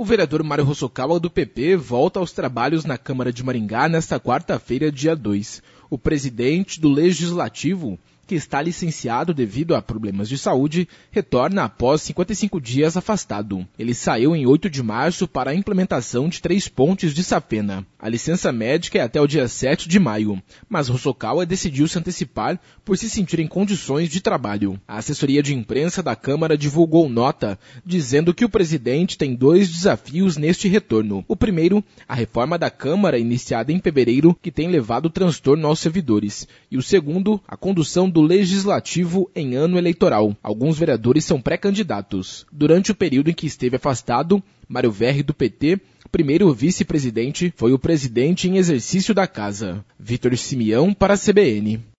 O vereador Mário Hosokawa, do PP, volta aos trabalhos na Câmara de Maringá nesta quarta-feira, dia 2. O presidente do Legislativo, que está licenciado devido a problemas de saúde, retorna após 55 dias afastado. Ele saiu em 8 de março para a implementação de 3 pontes de safena. A licença médica é até o dia 7 de maio, mas Hosokawa decidiu se antecipar por se sentir em condições de trabalho. A assessoria de imprensa da Câmara divulgou nota dizendo que o presidente tem 2 desafios neste retorno. O primeiro, a reforma da Câmara iniciada em fevereiro, que tem levado transtorno aos servidores. E o segundo, a condução do Legislativo em ano eleitoral. Alguns vereadores são pré-candidatos. Durante o período em que esteve afastado, Mário Verri, do PT, primeiro vice-presidente, foi o presidente em exercício da casa. Vitor Simeão para a CBN.